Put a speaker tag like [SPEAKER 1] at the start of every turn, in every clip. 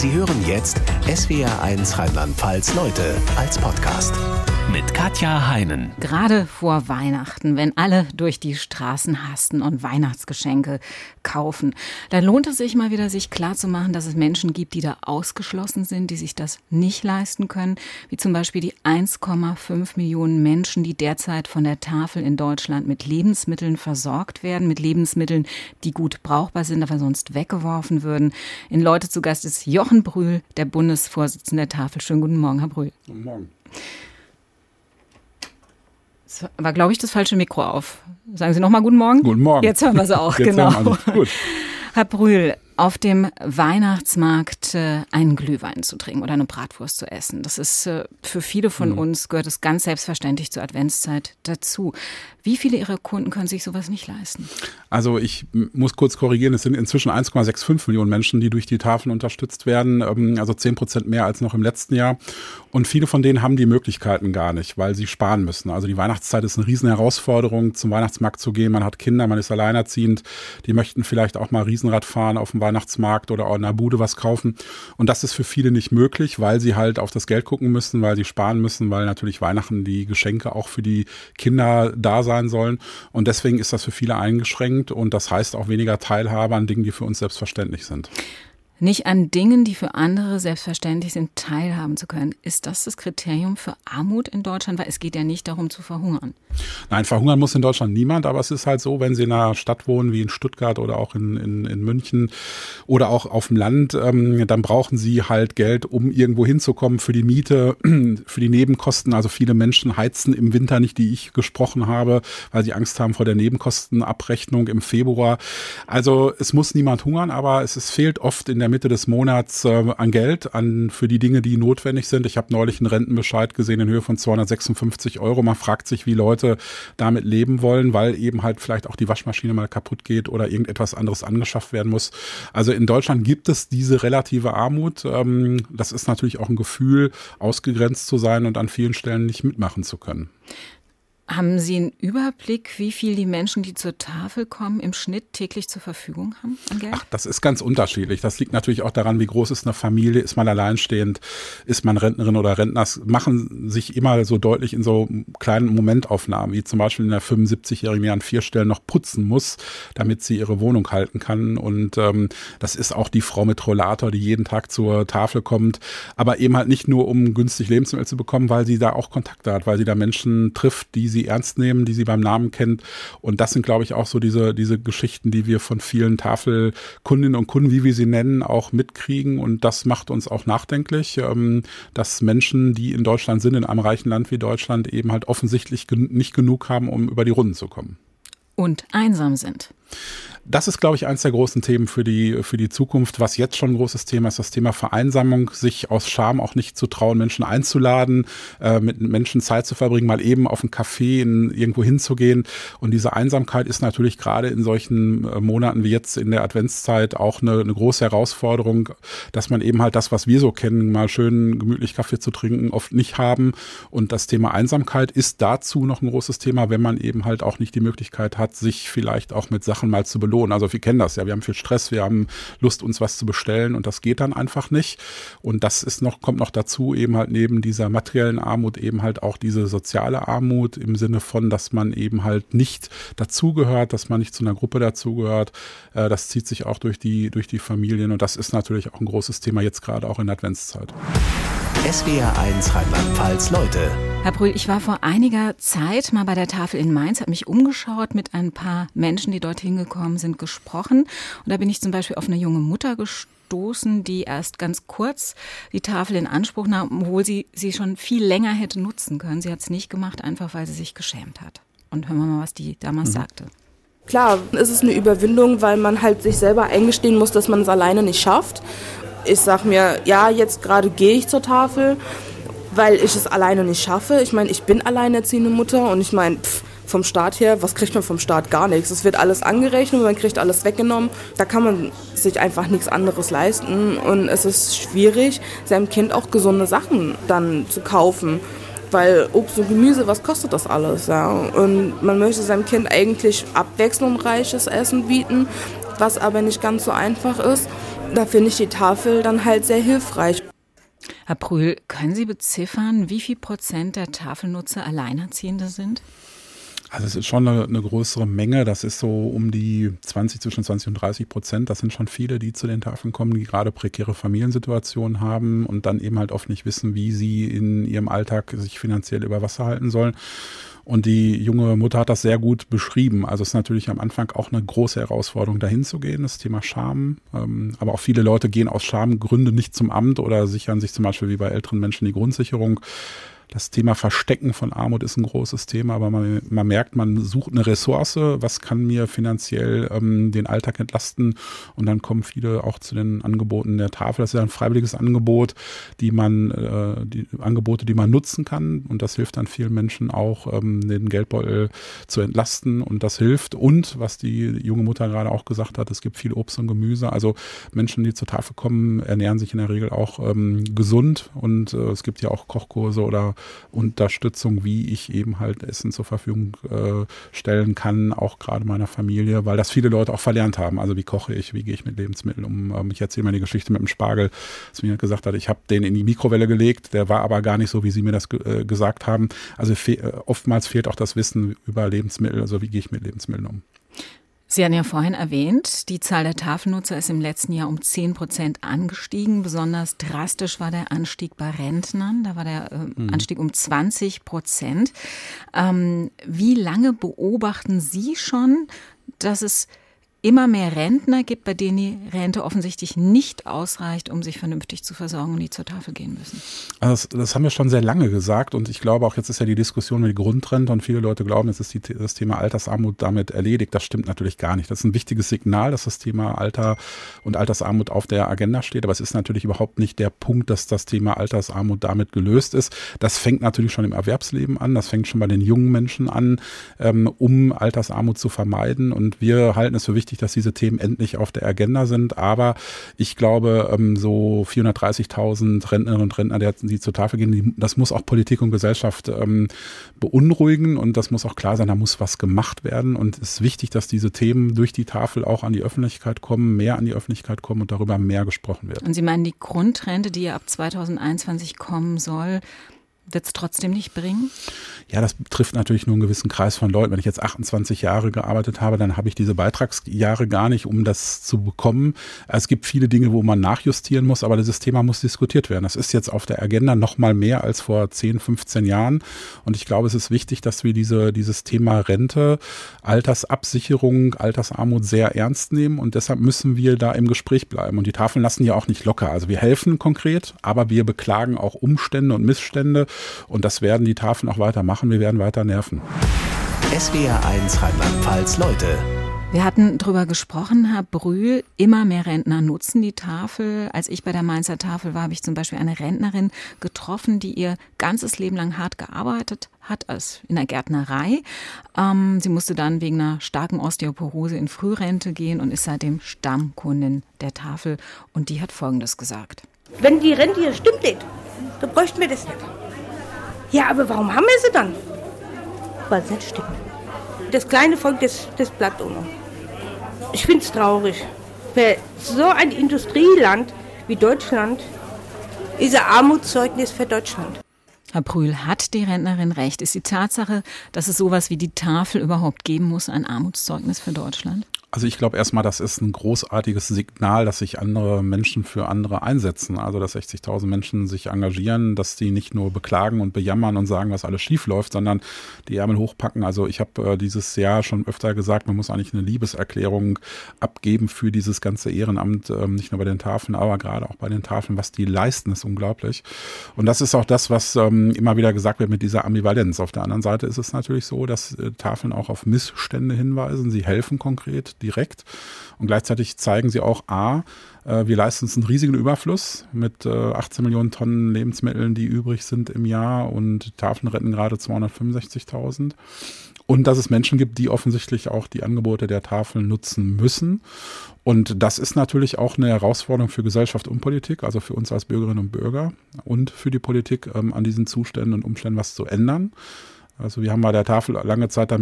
[SPEAKER 1] Sie hören jetzt SWR1 Rheinland-Pfalz Leute als Podcast mit Katja Heinen.
[SPEAKER 2] Gerade vor Weihnachten, wenn alle durch die Straßen hasten und Weihnachtsgeschenke kaufen, dann lohnt es sich mal wieder, sich klarzumachen, dass es Menschen gibt, die da ausgeschlossen sind, die sich das nicht leisten können, wie zum Beispiel die 1,5 Millionen Menschen, die derzeit von der Tafel in Deutschland mit Lebensmitteln versorgt werden, mit Lebensmitteln, die gut brauchbar sind, aber sonst weggeworfen würden. In Leute zu Gast ist Jochen Brühl, der Bundesvorsitzende der Tafel. Schönen guten Morgen, Herr Brühl.
[SPEAKER 3] Guten Morgen.
[SPEAKER 2] Das war, glaube ich, das falsche Mikro auf. Sagen Sie nochmal guten Morgen.
[SPEAKER 3] Guten Morgen.
[SPEAKER 2] Jetzt hören wir es auch,
[SPEAKER 3] Jetzt
[SPEAKER 2] genau.
[SPEAKER 3] hören wir alles. Gut.
[SPEAKER 2] Herr Brühl, auf dem Weihnachtsmarkt einen Glühwein zu trinken oder eine Bratwurst zu essen, das ist für viele von uns, gehört es ganz selbstverständlich zur Adventszeit dazu. Wie viele Ihrer Kunden können sich sowas nicht leisten?
[SPEAKER 3] Also ich muss kurz korrigieren, es sind inzwischen 1,65 Millionen Menschen, die durch die Tafeln unterstützt werden, also 10% mehr als noch im letzten Jahr. Und viele von denen haben die Möglichkeiten gar nicht, weil sie sparen müssen. Also die Weihnachtszeit ist eine riesen Herausforderung, zum Weihnachtsmarkt zu gehen. Man hat Kinder, man ist alleinerziehend, die möchten vielleicht auch mal Riesenrad fahren auf dem Weihnachtsmarkt oder auch in der Bude was kaufen. Und das ist für viele nicht möglich, weil sie halt auf das Geld gucken müssen, weil sie sparen müssen, weil natürlich Weihnachten die Geschenke auch für die Kinder da sein sollen. Und deswegen ist das für viele eingeschränkt und das heißt auch weniger Teilhabe an Dingen, die für uns selbstverständlich sind.
[SPEAKER 2] Nicht an Dingen, die für andere selbstverständlich sind, teilhaben zu können. Ist das das Kriterium für Armut in Deutschland? Weil es geht ja nicht darum zu verhungern.
[SPEAKER 3] Nein, verhungern muss in Deutschland niemand, aber es ist halt so, wenn Sie in einer Stadt wohnen, wie in Stuttgart oder auch in München oder auch auf dem Land, dann brauchen Sie halt Geld, um irgendwo hinzukommen für die Miete, für die Nebenkosten. Also viele Menschen heizen im Winter nicht, die ich gesprochen habe, weil sie Angst haben vor der Nebenkostenabrechnung im Februar. Also es muss niemand hungern, aber es fehlt oft in der Mitte des Monats an Geld für die Dinge, die notwendig sind. Ich habe neulich einen Rentenbescheid gesehen in Höhe von 256 €. Man fragt sich, wie Leute damit leben wollen, weil eben halt vielleicht auch die Waschmaschine mal kaputt geht oder irgendetwas anderes angeschafft werden muss. Also in Deutschland gibt es diese relative Armut. Das ist natürlich auch ein Gefühl, ausgegrenzt zu sein und an vielen Stellen nicht mitmachen zu können.
[SPEAKER 2] Haben Sie einen Überblick, wie viel die Menschen, die zur Tafel kommen, im Schnitt täglich zur Verfügung haben an Geld?
[SPEAKER 3] Ach, das ist ganz unterschiedlich. Das liegt natürlich auch daran, wie groß ist eine Familie, ist man alleinstehend, ist man Rentnerin oder Rentner. Das machen sich immer so deutlich in so kleinen Momentaufnahmen, wie zum Beispiel in der 75-Jährigen, die an 4 Stellen noch putzen muss, damit sie ihre Wohnung halten kann. Und das ist auch die Frau mit Rollator, die jeden Tag zur Tafel kommt, aber eben halt nicht nur, um günstig Lebensmittel zu bekommen, weil sie da auch Kontakte hat, weil sie da Menschen trifft, die sie ernst nehmen, die sie beim Namen kennt. Und das sind, glaube ich, auch so diese Geschichten, die wir von vielen Tafelkundinnen und Kunden, wie wir sie nennen, auch mitkriegen. Und das macht uns auch nachdenklich, dass Menschen, die in Deutschland sind, in einem reichen Land wie Deutschland, eben halt offensichtlich nicht genug haben, um über die Runden zu kommen.
[SPEAKER 2] Und einsam sind.
[SPEAKER 3] Das ist, glaube ich, eines der großen Themen für die Zukunft. Was jetzt schon ein großes Thema ist, das Thema Vereinsamung, sich aus Scham auch nicht zu trauen, Menschen einzuladen, mit Menschen Zeit zu verbringen, mal eben auf einen Café irgendwo hinzugehen. Und diese Einsamkeit ist natürlich gerade in solchen Monaten wie jetzt in der Adventszeit auch eine große Herausforderung, dass man eben halt das, was wir so kennen, mal schön gemütlich Kaffee zu trinken, oft nicht haben. Und das Thema Einsamkeit ist dazu noch ein großes Thema, wenn man eben halt auch nicht die Möglichkeit hat, sich vielleicht auch mit Sachen mal zu belohnen. Also wir kennen das ja, wir haben viel Stress, wir haben Lust, uns was zu bestellen und das geht dann einfach nicht. Und das kommt noch dazu, eben halt neben dieser materiellen Armut eben halt auch diese soziale Armut im Sinne von, dass man eben halt nicht dazugehört, dass man nicht zu einer Gruppe dazugehört. Das zieht sich auch durch die Familien und das ist natürlich auch ein großes Thema jetzt gerade auch in der Adventszeit.
[SPEAKER 1] SWR1 Rheinland-Pfalz Leute.
[SPEAKER 2] Herr Brühl, ich war vor einiger Zeit mal bei der Tafel in Mainz, habe mich umgeschaut, mit ein paar Menschen, die dorthin gekommen sind, gesprochen. Und da bin ich zum Beispiel auf eine junge Mutter gestoßen, die erst ganz kurz die Tafel in Anspruch nahm, obwohl sie schon viel länger hätte nutzen können. Sie hat es nicht gemacht, einfach weil sie sich geschämt hat. Und hören wir mal, was die damals sagte.
[SPEAKER 4] Klar, es ist eine Überwindung, weil man halt sich selber eingestehen muss, dass man es alleine nicht schafft. Ich sag mir, ja, jetzt gerade gehe ich zur Tafel, weil ich es alleine nicht schaffe. Ich meine, ich bin alleinerziehende Mutter und ich meine, vom Staat her, was kriegt man vom Staat? Gar nichts. Es wird alles angerechnet, man kriegt alles weggenommen. Da kann man sich einfach nichts anderes leisten und es ist schwierig, seinem Kind auch gesunde Sachen dann zu kaufen. Weil Obst und Gemüse, was kostet das alles? Ja? Und man möchte seinem Kind eigentlich abwechslungsreiches Essen bieten, was aber nicht ganz so einfach ist. Da finde ich die Tafel dann halt sehr hilfreich.
[SPEAKER 2] Herr Prühl, können Sie beziffern, wie viel % der Tafelnutzer Alleinerziehende sind?
[SPEAKER 3] Also es ist schon eine größere Menge, das ist so um die zwischen 20 und 30%. Das sind schon viele, die zu den Tafeln kommen, die gerade prekäre Familiensituationen haben und dann eben halt oft nicht wissen, wie sie in ihrem Alltag sich finanziell über Wasser halten sollen. Und die junge Mutter hat das sehr gut beschrieben. Also es ist natürlich am Anfang auch eine große Herausforderung, dahin zu gehen, das Thema Scham. Aber auch viele Leute gehen aus Schamgründen nicht zum Amt oder sichern sich zum Beispiel wie bei älteren Menschen die Grundsicherung. Das Thema Verstecken von Armut ist ein großes Thema, aber man merkt, man sucht eine Ressource, was kann mir finanziell den Alltag entlasten, und dann kommen viele auch zu den Angeboten der Tafel. Das ist ja ein freiwilliges Angebot, die Angebote, die man nutzen kann, und das hilft dann vielen Menschen auch, den Geldbeutel zu entlasten, und das hilft. Und was die junge Mutter gerade auch gesagt hat, es gibt viel Obst und Gemüse, also Menschen, die zur Tafel kommen, ernähren sich in der Regel auch gesund, und es gibt ja auch Kochkurse oder Unterstützung, wie ich eben halt Essen zur Verfügung stellen kann, auch gerade meiner Familie, weil das viele Leute auch verlernt haben. Also wie koche ich, wie gehe ich mit Lebensmitteln um? Ich erzähle mal die Geschichte mit dem Spargel, dass mir gesagt hat, ich habe den in die Mikrowelle gelegt, der war aber gar nicht so, wie Sie mir das gesagt haben. Also oftmals fehlt auch das Wissen über Lebensmittel, also wie gehe ich mit Lebensmitteln um.
[SPEAKER 2] Sie hatten ja vorhin erwähnt, die Zahl der Tafelnutzer ist im letzten Jahr um 10% angestiegen. Besonders drastisch war der Anstieg bei Rentnern. Da war der Anstieg um 20%. Wie lange beobachten Sie schon, dass es immer mehr Rentner gibt, bei denen die Rente offensichtlich nicht ausreicht, um sich vernünftig zu versorgen und die zur Tafel gehen müssen?
[SPEAKER 3] Also das haben wir schon sehr lange gesagt, und ich glaube auch, jetzt ist ja die Diskussion über die Grundrente, und viele Leute glauben, jetzt ist das Thema Altersarmut damit erledigt. Das stimmt natürlich gar nicht. Das ist ein wichtiges Signal, dass das Thema Alter und Altersarmut auf der Agenda steht, aber es ist natürlich überhaupt nicht der Punkt, dass das Thema Altersarmut damit gelöst ist. Das fängt natürlich schon im Erwerbsleben an, das fängt schon bei den jungen Menschen an, um Altersarmut zu vermeiden, und wir halten es für wichtig, dass diese Themen endlich auf der Agenda sind. Aber ich glaube, so 430.000 Rentnerinnen und Rentner, die zur Tafel gehen, das muss auch Politik und Gesellschaft beunruhigen, und das muss auch klar sein, da muss was gemacht werden, und es ist wichtig, dass diese Themen durch die Tafel auch an die Öffentlichkeit kommen, mehr an die Öffentlichkeit kommen und darüber mehr gesprochen wird.
[SPEAKER 2] Und Sie meinen, die Grundrente, die ja ab 2021 kommen soll, wird es trotzdem nicht bringen?
[SPEAKER 3] Ja, das betrifft natürlich nur einen gewissen Kreis von Leuten. Wenn ich jetzt 28 Jahre gearbeitet habe, dann habe ich diese Beitragsjahre gar nicht, um das zu bekommen. Es gibt viele Dinge, wo man nachjustieren muss, aber dieses Thema muss diskutiert werden. Das ist jetzt auf der Agenda noch mal mehr als vor 10, 15 Jahren. Und ich glaube, es ist wichtig, dass wir dieses Thema Rente, Altersabsicherung, Altersarmut sehr ernst nehmen. Und deshalb müssen wir da im Gespräch bleiben. Und die Tafeln lassen ja auch nicht locker. Also wir helfen konkret, aber wir beklagen auch Umstände und Missstände. Und das werden die Tafeln auch weitermachen. Wir werden weiter nerven.
[SPEAKER 1] SWR1 Rheinland-Pfalz Leute.
[SPEAKER 2] Wir hatten drüber gesprochen, Herr Brühl, immer mehr Rentner nutzen die Tafel. Als ich bei der Mainzer Tafel war, habe ich zum Beispiel eine Rentnerin getroffen, die ihr ganzes Leben lang hart gearbeitet hat, in der Gärtnerei. Sie musste dann wegen einer starken Osteoporose in Frührente gehen und ist seitdem Stammkundin der Tafel. Und die hat Folgendes gesagt.
[SPEAKER 5] Wenn die Rente hier stimmt nicht, dann bräuchten wir das nicht. Ja, aber warum haben wir sie dann? Weil es nicht stimmt. Das kleine Volk, das bleibt ohne. Ich finde es traurig. Für so ein Industrieland wie Deutschland ist ein Armutszeugnis für Deutschland.
[SPEAKER 2] Herr Brühl, hat die Rentnerin recht? Ist die Tatsache, dass es sowas wie die Tafel überhaupt geben muss, ein Armutszeugnis für Deutschland?
[SPEAKER 3] Also ich glaube erstmal, das ist ein großartiges Signal, dass sich andere Menschen für andere einsetzen. Also dass 60.000 Menschen sich engagieren, dass die nicht nur beklagen und bejammern und sagen, was alles schief läuft, sondern die Ärmel hochpacken. Also ich habe dieses Jahr schon öfter gesagt, man muss eigentlich eine Liebeserklärung abgeben für dieses ganze Ehrenamt, nicht nur bei den Tafeln, aber gerade auch bei den Tafeln. Was die leisten, ist unglaublich. Und das ist auch das, was immer wieder gesagt wird mit dieser Ambivalenz. Auf der anderen Seite ist es natürlich so, dass Tafeln auch auf Missstände hinweisen. Sie helfen konkret, direkt. Und gleichzeitig zeigen sie auch, wir leisten uns einen riesigen Überfluss mit 18 Millionen Tonnen Lebensmitteln, die übrig sind im Jahr, und Tafeln retten gerade 265.000. Und dass es Menschen gibt, die offensichtlich auch die Angebote der Tafeln nutzen müssen. Und das ist natürlich auch eine Herausforderung für Gesellschaft und Politik, also für uns als Bürgerinnen und Bürger und für die Politik, an diesen Zuständen und Umständen was zu ändern. Also wir haben bei der Tafel lange Zeit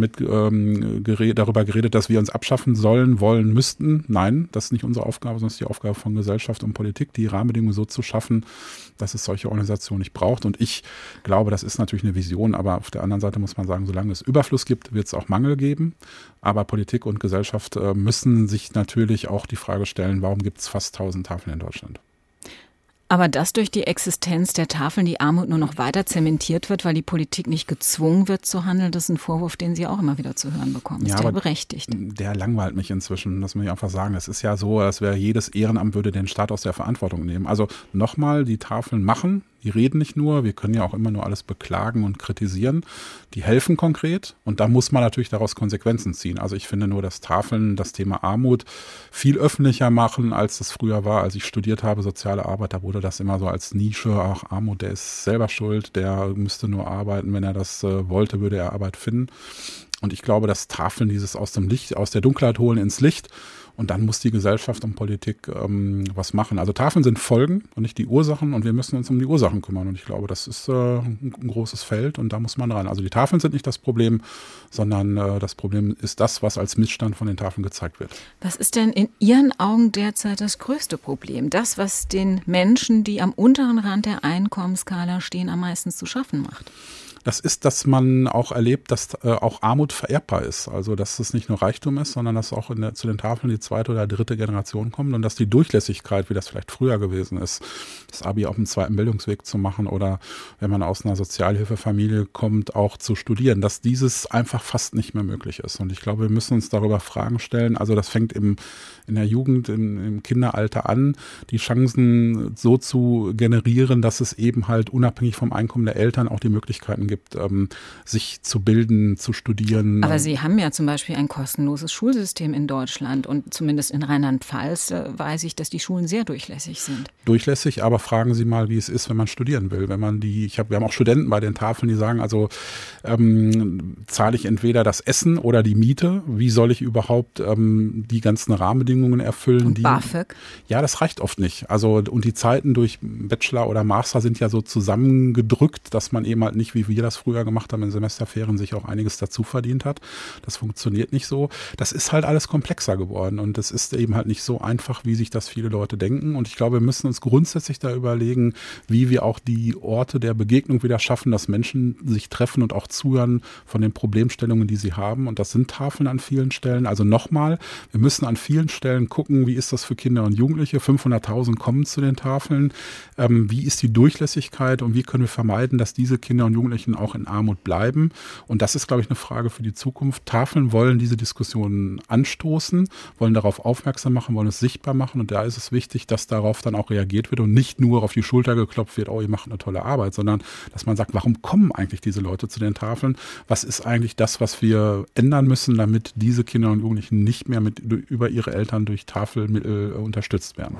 [SPEAKER 3] darüber geredet, dass wir uns abschaffen sollen, wollen, müssten. Nein, das ist nicht unsere Aufgabe, sondern es ist die Aufgabe von Gesellschaft und Politik, die Rahmenbedingungen so zu schaffen, dass es solche Organisationen nicht braucht. Und ich glaube, das ist natürlich eine Vision, aber auf der anderen Seite muss man sagen, solange es Überfluss gibt, wird es auch Mangel geben. Aber Politik und Gesellschaft müssen sich natürlich auch die Frage stellen, warum gibt es fast 1000 Tafeln in Deutschland?
[SPEAKER 2] Aber dass durch die Existenz der Tafeln die Armut nur noch weiter zementiert wird, weil die Politik nicht gezwungen wird zu handeln, das ist ein Vorwurf, den Sie auch immer wieder zu hören bekommen. Ist der berechtigt? Der
[SPEAKER 3] langweilt mich inzwischen, das muss ich einfach sagen. Es ist ja so, als wäre jedes Ehrenamt würde den Staat aus der Verantwortung nehmen. Also nochmal, die Tafeln machen, die reden nicht nur, wir können ja auch immer nur alles beklagen und kritisieren. Die helfen konkret und da muss man natürlich daraus Konsequenzen ziehen. Also ich finde nur, dass Tafeln das Thema Armut viel öffentlicher machen, als das früher war. Als ich studiert habe, soziale Arbeit, da wurde das immer so als Nische, ach Armut, der ist selber schuld, der müsste nur arbeiten, wenn er das wollte, würde er Arbeit finden. Und ich glaube, dass Tafeln dieses aus dem Licht, aus der Dunkelheit holen ins Licht. Und dann muss die Gesellschaft und Politik was machen. Also Tafeln sind Folgen und nicht die Ursachen und wir müssen uns um die Ursachen kümmern. Und ich glaube, das ist ein großes Feld und da muss man ran. Also die Tafeln sind nicht das Problem, sondern das Problem ist das, was als Missstand von den Tafeln gezeigt wird.
[SPEAKER 2] Was ist denn in Ihren Augen derzeit das größte Problem? Das, was den Menschen, die am unteren Rand der Einkommensskala stehen, am meisten zu schaffen macht?
[SPEAKER 3] Das ist, dass man auch erlebt, dass auch Armut vererbbar ist. Also dass es nicht nur Reichtum ist, sondern dass auch zu den Tafeln die zweite oder dritte Generation kommt und dass die Durchlässigkeit, wie das vielleicht früher gewesen ist, das Abi auf dem zweiten Bildungsweg zu machen oder wenn man aus einer Sozialhilfefamilie kommt, auch zu studieren, dass dieses einfach fast nicht mehr möglich ist. Und ich glaube, wir müssen uns darüber Fragen stellen. Also das fängt in der Jugend, im Kinderalter an, die Chancen so zu generieren, dass es eben halt unabhängig vom Einkommen der Eltern auch die Möglichkeiten gibt, sich zu bilden, zu studieren.
[SPEAKER 2] Aber Sie haben ja zum Beispiel ein kostenloses Schulsystem in Deutschland und zumindest in Rheinland-Pfalz weiß ich, dass die Schulen sehr durchlässig sind.
[SPEAKER 3] Durchlässig, aber fragen Sie mal, wie es ist, wenn man studieren will. Wir haben auch Studenten bei den Tafeln, die sagen, also zahle ich entweder das Essen oder die Miete. Wie soll ich überhaupt die ganzen Rahmenbedingungen erfüllen?
[SPEAKER 2] Und BAföG?
[SPEAKER 3] Ja, das reicht oft nicht. Also und die Zeiten durch Bachelor oder Master sind ja so zusammengedrückt, dass man eben halt nicht, wie wir das früher gemacht haben, in Semesterferien sich auch einiges dazu verdient hat. Das funktioniert nicht so. Das ist halt alles komplexer geworden und es ist eben halt nicht so einfach, wie sich das viele Leute denken. Und ich glaube, wir müssen uns grundsätzlich da überlegen, wie wir auch die Orte der Begegnung wieder schaffen, dass Menschen sich treffen und auch zuhören von den Problemstellungen, die sie haben. Und das sind Tafeln an vielen Stellen. Also nochmal, wir müssen an vielen Stellen gucken, wie ist das für Kinder und Jugendliche. 500.000 kommen zu den Tafeln. Wie ist die Durchlässigkeit und wie können wir vermeiden, dass diese Kinder und Jugendlichen auch in Armut bleiben? Und das ist, glaube ich, eine Frage für die Zukunft. Tafeln wollen diese Diskussionen anstoßen, wollen darauf aufmerksam machen, wollen es sichtbar machen. Und da ist es wichtig, dass darauf dann auch reagiert wird und nicht nur auf die Schulter geklopft wird, oh, ihr macht eine tolle Arbeit, sondern dass man sagt, warum kommen eigentlich diese Leute zu den Tafeln? Was ist eigentlich das, was wir ändern müssen, damit diese Kinder und Jugendlichen nicht mehr über ihre Eltern durch Tafelmittel unterstützt werden?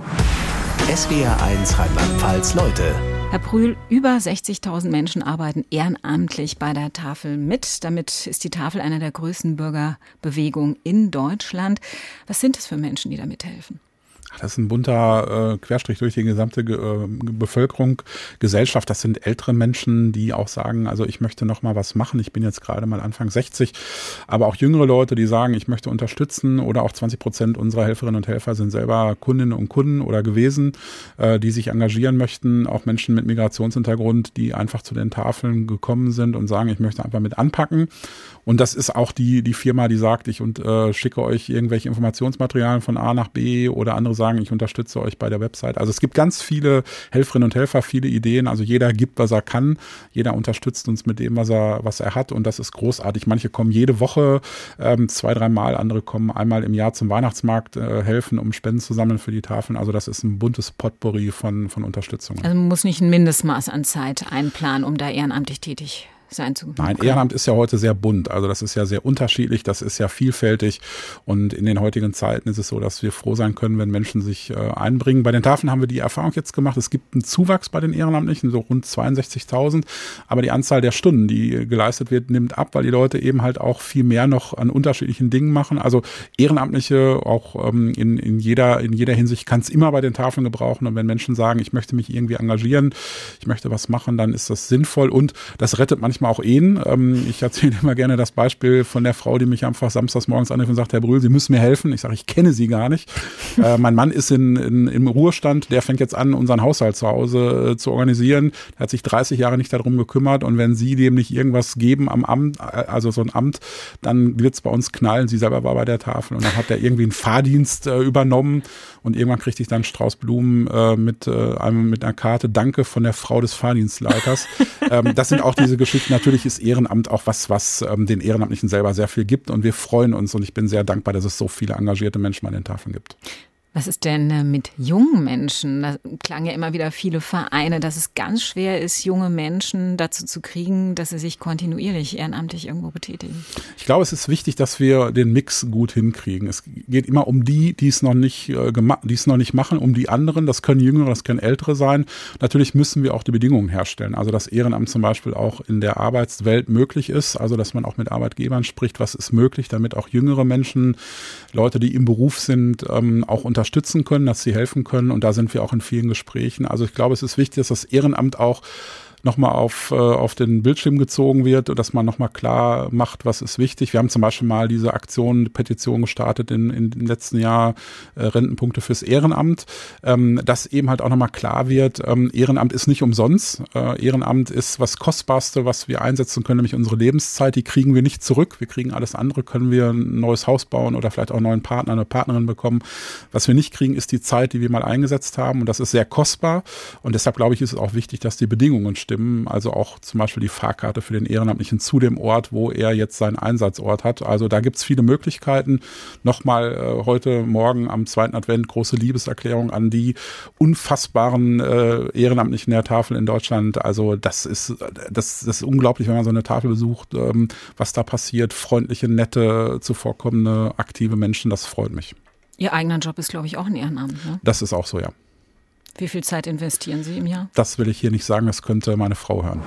[SPEAKER 1] SWR1 Rheinland-Pfalz Leute.
[SPEAKER 2] Herr Prühl, über 60.000 Menschen arbeiten ehrenamtlich bei der Tafel mit. Damit ist die Tafel einer der größten Bürgerbewegungen in Deutschland. Was sind es für Menschen, die da mithelfen?
[SPEAKER 3] Das ist ein bunter Querstrich durch die gesamte Bevölkerung, Gesellschaft. Das sind ältere Menschen, die auch sagen, also ich möchte noch mal was machen. Ich bin jetzt gerade mal Anfang 60, aber auch jüngere Leute, die sagen, ich möchte unterstützen, oder auch 20% unserer Helferinnen und Helfer sind selber Kundinnen und Kunden oder gewesen, die sich engagieren möchten. Auch Menschen mit Migrationshintergrund, die einfach zu den Tafeln gekommen sind und sagen, ich möchte einfach mit anpacken. Und das ist auch die Firma, die sagt, ich schicke euch irgendwelche Informationsmaterialien von A nach B, oder andere sagen, ich unterstütze euch bei der Website. Also es gibt ganz viele Helferinnen und Helfer, viele Ideen. Also jeder gibt, was er kann. Jeder unterstützt uns mit dem, was er hat. Und das ist großartig. Manche kommen jede Woche 2-3 Mal. Andere kommen einmal im Jahr zum Weihnachtsmarkt helfen, um Spenden zu sammeln für die Tafeln. Also das ist ein buntes Potpourri von Unterstützung.
[SPEAKER 2] Also man muss nicht ein Mindestmaß an Zeit einplanen, um da ehrenamtlich tätig sein zu können.
[SPEAKER 3] Nein, Ehrenamt ist ja heute sehr bunt. Also das ist ja sehr unterschiedlich, das ist ja vielfältig. Und in den heutigen Zeiten ist es so, dass wir froh sein können, wenn Menschen sich einbringen. Bei den Tafeln haben wir die Erfahrung jetzt gemacht, es gibt einen Zuwachs bei den Ehrenamtlichen, so rund 62.000. Aber die Anzahl der Stunden, die geleistet wird, nimmt ab, weil die Leute eben halt auch viel mehr noch an unterschiedlichen Dingen machen. Also Ehrenamtliche auch in jeder Hinsicht kann es immer bei den Tafeln gebrauchen. Und wenn Menschen sagen, ich möchte mich irgendwie engagieren, ich möchte was machen, dann ist das sinnvoll. Und das rettet manchmal manchmal auch Ehen. Ich erzähle immer gerne das Beispiel von der Frau, die mich einfach samstags morgens anruft und sagt, Herr Brühl, Sie müssen mir helfen. Ich sage, ich kenne Sie gar nicht. Mein Mann ist im Ruhestand, der fängt jetzt an, unseren Haushalt zu Hause zu organisieren. Er hat sich 30 Jahre nicht darum gekümmert und wenn Sie dem nicht irgendwas geben am Amt, also so ein Amt, dann wird es bei uns knallen. Sie selber war bei der Tafel und dann hat er irgendwie einen Fahrdienst übernommen und irgendwann kriegte ich dann einen Strauß Blumen mit einer Karte, Danke von der Frau des Fahrdienstleiters. Das sind auch diese Geschichten. Natürlich ist Ehrenamt auch was den Ehrenamtlichen selber sehr viel gibt und wir freuen uns und ich bin sehr dankbar, dass es so viele engagierte Menschen an den Tafeln gibt.
[SPEAKER 2] Was ist denn mit jungen Menschen? Da klangen ja immer wieder viele Vereine, dass es ganz schwer ist, junge Menschen dazu zu kriegen, dass sie sich kontinuierlich ehrenamtlich irgendwo betätigen.
[SPEAKER 3] Ich glaube, es ist wichtig, dass wir den Mix gut hinkriegen. Es geht immer um die es noch nicht machen, um die anderen. Das können Jüngere, das können Ältere sein. Natürlich müssen wir auch die Bedingungen herstellen. Also, dass Ehrenamt zum Beispiel auch in der Arbeitswelt möglich ist. Also, dass man auch mit Arbeitgebern spricht, was ist möglich, damit auch jüngere Menschen, Leute, die im Beruf sind, auch unterstützen können, dass sie helfen können. Und da sind wir auch in vielen Gesprächen. Also ich glaube, es ist wichtig, dass das Ehrenamt auch nochmal auf den Bildschirm gezogen wird und dass man nochmal klar macht, was ist wichtig. Wir haben zum Beispiel mal diese Petition gestartet im letzten Jahr, Rentenpunkte fürs Ehrenamt, dass eben halt auch nochmal klar wird, Ehrenamt ist nicht umsonst. Ehrenamt ist was Kostbarste, was wir einsetzen können, nämlich unsere Lebenszeit, die kriegen wir nicht zurück. Wir kriegen alles andere, können wir ein neues Haus bauen oder vielleicht auch einen neuen Partner, eine Partnerin bekommen. Was wir nicht kriegen, ist die Zeit, die wir mal eingesetzt haben und das ist sehr kostbar und deshalb glaube ich, ist es auch wichtig, dass die Bedingungen stimmen. Also auch zum Beispiel die Fahrkarte für den Ehrenamtlichen zu dem Ort, wo er jetzt seinen Einsatzort hat. Also da gibt es viele Möglichkeiten. Nochmal heute Morgen am 2. Advent große Liebeserklärung an die unfassbaren Ehrenamtlichen der Tafel in Deutschland. Also das ist unglaublich, wenn man so eine Tafel besucht, was da passiert. Freundliche, nette, zuvorkommende, aktive Menschen, das freut mich.
[SPEAKER 2] Ihr eigener Job ist, glaube ich, auch ein Ehrenamt, ne?
[SPEAKER 3] Das ist auch so, ja.
[SPEAKER 2] Wie viel Zeit investieren Sie im Jahr?
[SPEAKER 3] Das will ich hier nicht sagen, das könnte meine Frau hören.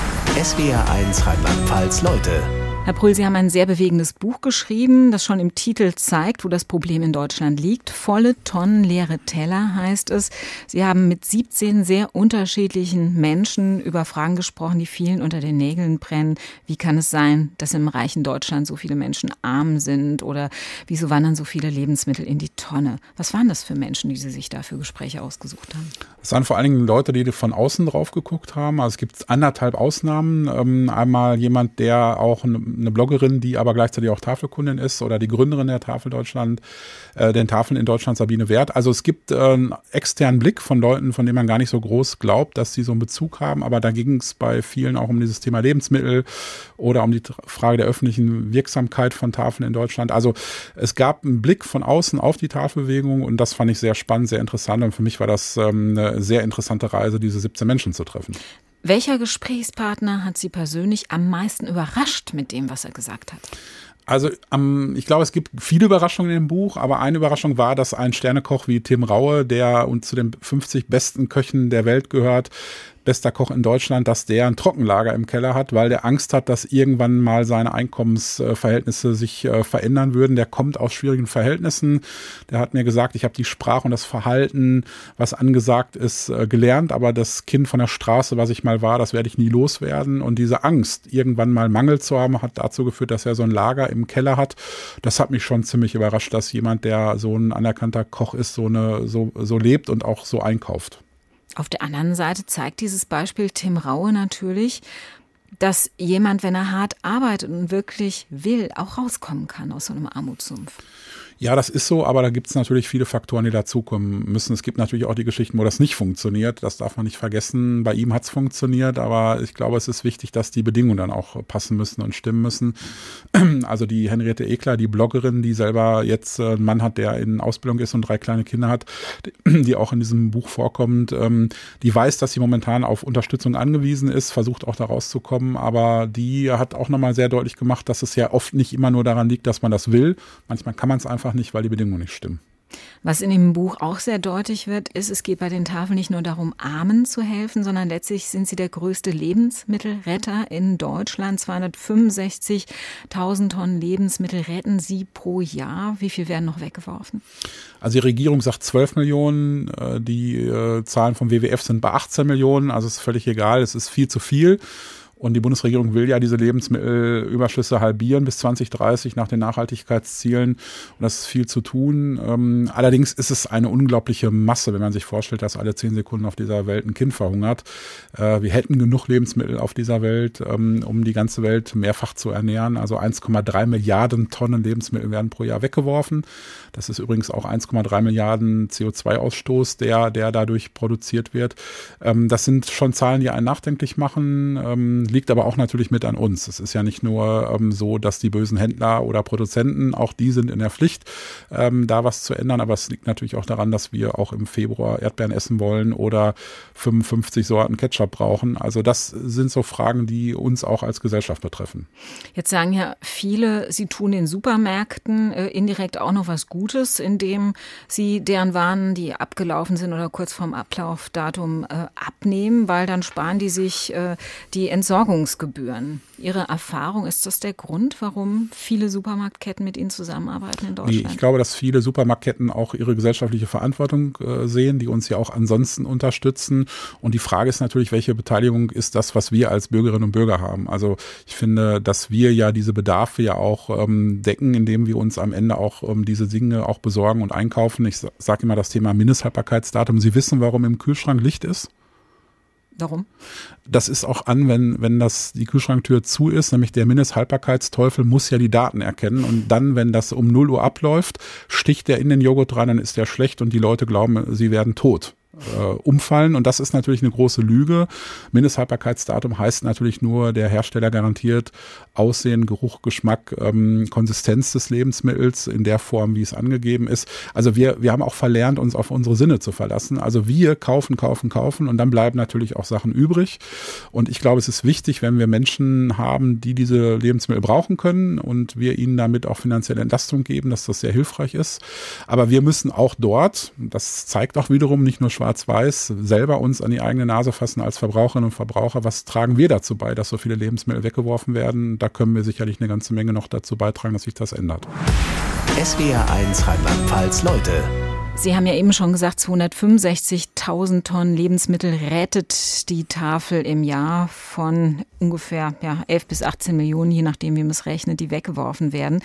[SPEAKER 1] SWR1 Rheinland-Pfalz Leute.
[SPEAKER 2] Herr Brühl, Sie haben ein sehr bewegendes Buch geschrieben, das schon im Titel zeigt, wo das Problem in Deutschland liegt. Volle Tonnen leere Teller heißt es. Sie haben mit 17 sehr unterschiedlichen Menschen über Fragen gesprochen, die vielen unter den Nägeln brennen. Wie kann es sein, dass im reichen Deutschland so viele Menschen arm sind? Oder wieso wandern so viele Lebensmittel in die Tonne? Was waren das für Menschen, die Sie sich da für Gespräche ausgesucht haben?
[SPEAKER 3] Es waren vor allen Dingen Leute, die von außen drauf geguckt haben. Also es gibt 1,5 Ausnahmen. Einmal jemand, der auch eine Bloggerin, die aber gleichzeitig auch Tafelkundin ist oder die Gründerin der Tafel Deutschland, den Tafeln in Deutschland, Sabine Wert. Also es gibt einen externen Blick von Leuten, von denen man gar nicht so groß glaubt, dass sie so einen Bezug haben. Aber da ging es bei vielen auch um dieses Thema Lebensmittel oder um die Frage der öffentlichen Wirksamkeit von Tafeln in Deutschland. Also es gab einen Blick von außen auf die Tafelbewegung und das fand ich sehr spannend, sehr interessant. Und für mich war das eine sehr interessante Reise, diese 17 Menschen zu treffen.
[SPEAKER 2] Welcher Gesprächspartner hat Sie persönlich am meisten überrascht mit dem, was er gesagt hat?
[SPEAKER 3] Also ich glaube, es gibt viele Überraschungen im Buch, aber eine Überraschung war, dass ein Sternekoch wie Tim Raue, der zu den 50 besten Köchen der Welt gehört, bester Koch in Deutschland, dass der ein Trockenlager im Keller hat, weil der Angst hat, dass irgendwann mal seine Einkommensverhältnisse sich verändern würden. Der kommt aus schwierigen Verhältnissen. Der hat mir gesagt, ich habe die Sprache und das Verhalten, was angesagt ist, gelernt, aber das Kind von der Straße, was ich mal war, das werde ich nie loswerden. Und diese Angst, irgendwann mal Mangel zu haben, hat dazu geführt, dass er so ein Lager im Keller hat. Das hat mich schon ziemlich überrascht, dass jemand, der so ein anerkannter Koch ist, so lebt und auch so einkauft.
[SPEAKER 2] Auf der anderen Seite zeigt dieses Beispiel Tim Raue natürlich, dass jemand, wenn er hart arbeitet und wirklich will, auch rauskommen kann aus so einem Armutssumpf.
[SPEAKER 3] Ja, das ist so, aber da gibt es natürlich viele Faktoren, die dazukommen müssen. Es gibt natürlich auch die Geschichten, wo das nicht funktioniert. Das darf man nicht vergessen. Bei ihm hat es funktioniert, aber ich glaube, es ist wichtig, dass die Bedingungen dann auch passen müssen und stimmen müssen. Also die Henriette Ekler, die Bloggerin, die selber jetzt einen Mann hat, der in Ausbildung ist und 3 kleine Kinder hat, die auch in diesem Buch vorkommt, die weiß, dass sie momentan auf Unterstützung angewiesen ist, versucht auch da rauszukommen, aber die hat auch nochmal sehr deutlich gemacht, dass es ja oft nicht immer nur daran liegt, dass man das will. Manchmal kann man es einfach nicht, weil die Bedingungen nicht stimmen.
[SPEAKER 2] Was in dem Buch auch sehr deutlich wird, ist, es geht bei den Tafeln nicht nur darum, Armen zu helfen, sondern letztlich sind sie der größte Lebensmittelretter in Deutschland. 265.000 Tonnen Lebensmittel retten sie pro Jahr. Wie viel werden noch weggeworfen?
[SPEAKER 3] Also die Regierung sagt 12 Millionen, die Zahlen vom WWF sind bei 18 Millionen, also ist völlig egal, es ist viel zu viel. Und die Bundesregierung will ja diese Lebensmittelüberschüsse halbieren bis 2030 nach den Nachhaltigkeitszielen. Und das ist viel zu tun. Allerdings ist es eine unglaubliche Masse, wenn man sich vorstellt, dass alle 10 Sekunden auf dieser Welt ein Kind verhungert. Wir hätten genug Lebensmittel auf dieser Welt, um die ganze Welt mehrfach zu ernähren. Also 1,3 Milliarden Tonnen Lebensmittel werden pro Jahr weggeworfen. Das ist übrigens auch 1,3 Milliarden CO2-Ausstoß, der dadurch produziert wird. Das sind schon Zahlen, die einen nachdenklich machen. Liegt aber auch natürlich mit an uns. Es ist ja nicht nur so, dass die bösen Händler oder Produzenten, auch die sind in der Pflicht, da was zu ändern. Aber es liegt natürlich auch daran, dass wir auch im Februar Erdbeeren essen wollen oder 55 Sorten Ketchup brauchen. Also das sind so Fragen, die uns auch als Gesellschaft betreffen.
[SPEAKER 2] Jetzt sagen ja viele, sie tun den Supermärkten indirekt auch noch was Gutes, indem sie deren Waren, die abgelaufen sind oder kurz vorm Ablaufdatum abnehmen, weil dann sparen die sich die Entsorgungsgebühren. Ihre Erfahrung, ist das der Grund, warum viele Supermarktketten mit Ihnen zusammenarbeiten in Deutschland?
[SPEAKER 3] Nee, ich glaube, dass viele Supermarktketten auch ihre gesellschaftliche Verantwortung sehen, die uns ja auch ansonsten unterstützen. Und die Frage ist natürlich, welche Beteiligung ist das, was wir als Bürgerinnen und Bürger haben? Also ich finde, dass wir ja diese Bedarfe ja auch decken, indem wir uns am Ende auch diese Dinge auch besorgen und einkaufen. Ich sage immer das Thema Mindesthaltbarkeitsdatum. Sie wissen, warum im Kühlschrank Licht ist?
[SPEAKER 2] Warum?
[SPEAKER 3] Das ist auch an, wenn die Kühlschranktür zu ist, nämlich der Mindesthaltbarkeitsteufel muss ja die Daten erkennen und dann, wenn das um 0 Uhr abläuft, sticht der in den Joghurt rein, dann ist der schlecht und die Leute glauben, sie werden tot. Umfallen und das ist natürlich eine große Lüge. Mindesthaltbarkeitsdatum heißt natürlich nur, der Hersteller garantiert Aussehen, Geruch, Geschmack, Konsistenz des Lebensmittels in der Form, wie es angegeben ist. Also wir haben auch verlernt, uns auf unsere Sinne zu verlassen. Also wir kaufen und dann bleiben natürlich auch Sachen übrig. Und ich glaube, es ist wichtig, wenn wir Menschen haben, die diese Lebensmittel brauchen können und wir ihnen damit auch finanzielle Entlastung geben, dass das sehr hilfreich ist. Aber wir müssen auch dort, das zeigt auch wiederum nicht nur Schwarz-Weiß, selber uns an die eigene Nase fassen als Verbraucherinnen und Verbraucher. Was tragen wir dazu bei, dass so viele Lebensmittel weggeworfen werden? Da können wir sicherlich eine ganze Menge noch dazu beitragen, dass sich das ändert.
[SPEAKER 1] SWR1 Rheinland-Pfalz Leute.
[SPEAKER 2] Sie haben ja eben schon gesagt, 265.000 Tonnen Lebensmittel rettet die Tafel im Jahr von ungefähr 11 bis 18 Millionen, je nachdem, wie man es rechnet, die weggeworfen werden.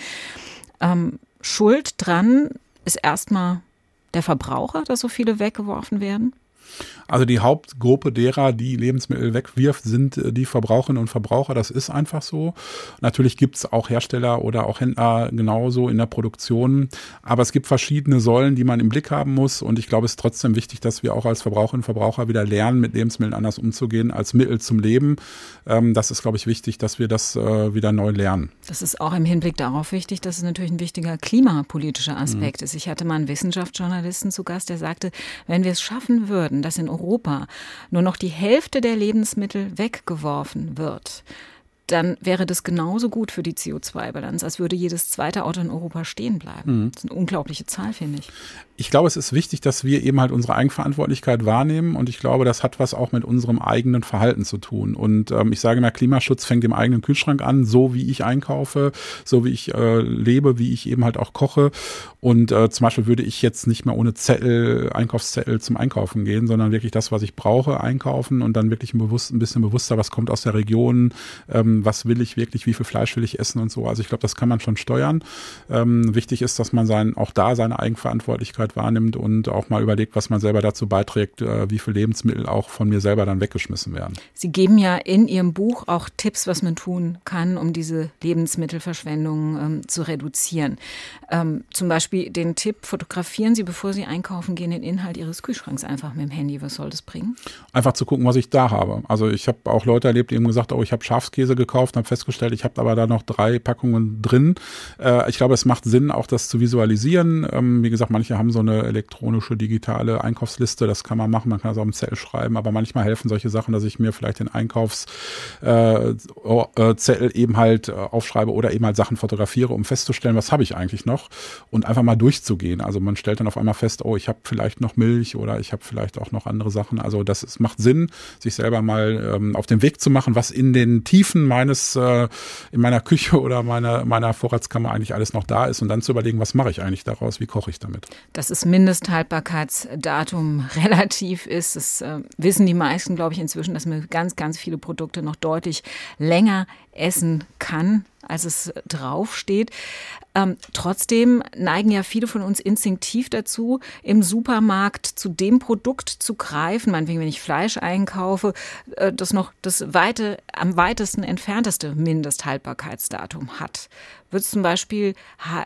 [SPEAKER 2] Schuld dran ist erstmal der Verbraucher, dass so viele weggeworfen werden?
[SPEAKER 3] Also die Hauptgruppe derer, die Lebensmittel wegwirft, sind die Verbraucherinnen und Verbraucher. Das ist einfach so. Natürlich gibt es auch Hersteller oder auch Händler genauso in der Produktion. Aber es gibt verschiedene Säulen, die man im Blick haben muss. Und ich glaube, es ist trotzdem wichtig, dass wir auch als Verbraucherinnen und Verbraucher wieder lernen, mit Lebensmitteln anders umzugehen als Mittel zum Leben. Das ist, glaube ich, wichtig, dass wir das wieder neu lernen.
[SPEAKER 2] Das ist auch im Hinblick darauf wichtig, dass es natürlich ein wichtiger klimapolitischer Aspekt ist. Ich hatte mal einen Wissenschaftsjournalisten zu Gast, der sagte, wenn wir es schaffen würden, dass in Europa nur noch die Hälfte der Lebensmittel weggeworfen wird, dann wäre das genauso gut für die CO2-Bilanz, als würde jedes zweite Auto in Europa stehen bleiben. Das ist eine unglaubliche Zahl, finde ich.
[SPEAKER 3] Ich glaube, es ist wichtig, dass wir eben halt unsere Eigenverantwortlichkeit wahrnehmen und ich glaube, das hat was auch mit unserem eigenen Verhalten zu tun. Und ich sage mal, Klimaschutz fängt im eigenen Kühlschrank an, so wie ich einkaufe, so wie ich lebe, wie ich eben halt auch koche. Und zum Beispiel würde ich jetzt nicht mehr ohne Einkaufszettel zum Einkaufen gehen, sondern wirklich das, was ich brauche, einkaufen und dann wirklich ein bisschen bewusster, was kommt aus der Region, was will ich wirklich, wie viel Fleisch will ich essen und so. Also ich glaube, das kann man schon steuern. Wichtig ist, dass man auch da seine Eigenverantwortlichkeit wahrnimmt und auch mal überlegt, was man selber dazu beiträgt, wie viele Lebensmittel auch von mir selber dann weggeschmissen werden.
[SPEAKER 2] Sie geben ja in Ihrem Buch auch Tipps, was man tun kann, um diese Lebensmittelverschwendung zu reduzieren. Zum Beispiel den Tipp, fotografieren Sie, bevor Sie einkaufen gehen, den Inhalt Ihres Kühlschranks einfach mit dem Handy. Was soll das bringen?
[SPEAKER 3] Einfach zu gucken, was ich da habe. Also ich habe auch Leute erlebt, die eben gesagt, ich habe Schafskäse gekauft und habe festgestellt, ich habe aber da noch 3 Packungen drin. Ich glaube, es macht Sinn, auch das zu visualisieren. Wie gesagt, manche haben so eine elektronische, digitale Einkaufsliste. Das kann man machen, man kann das auf einen Zettel schreiben. Aber manchmal helfen solche Sachen, dass ich mir vielleicht den Einkaufszettel eben halt aufschreibe oder eben halt Sachen fotografiere, um festzustellen, was habe ich eigentlich noch und einfach mal durchzugehen. Also man stellt dann auf einmal fest, ich habe vielleicht noch Milch oder ich habe vielleicht auch noch andere Sachen. Also macht Sinn, sich selber mal auf den Weg zu machen, was in den Tiefen in meiner Küche oder meiner Vorratskammer eigentlich alles noch da ist und dann zu überlegen, was mache ich eigentlich daraus, wie koche ich damit.
[SPEAKER 2] Das dass das Mindesthaltbarkeitsdatum relativ ist. Das wissen die meisten, glaube ich, inzwischen, dass man ganz, ganz viele Produkte noch deutlich länger essen kann, als es draufsteht. Trotzdem neigen ja viele von uns instinktiv dazu, im Supermarkt zu dem Produkt zu greifen, meinetwegen, wenn ich Fleisch einkaufe, das noch das am weitesten entfernteste Mindesthaltbarkeitsdatum hat. Wäre es zum Beispiel